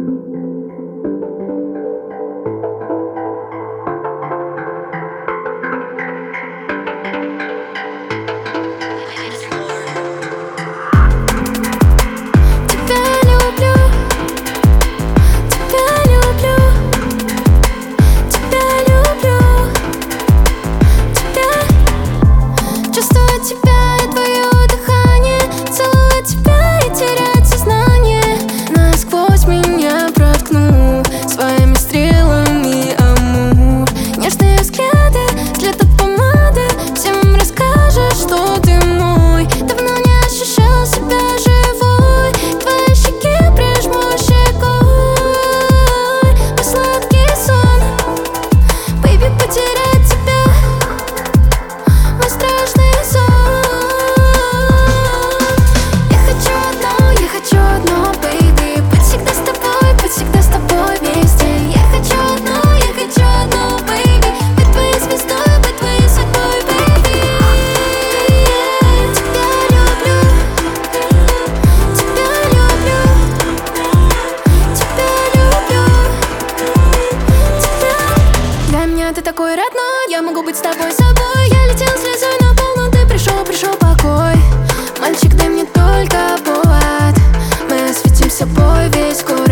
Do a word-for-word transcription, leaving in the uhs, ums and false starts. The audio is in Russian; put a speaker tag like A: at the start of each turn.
A: Ты такой родной, я могу быть с тобой собой. Я летел слезой на пол, но ты пришел, пришел покой. Мальчик, дай мне только повод, мы осветим собой весь город.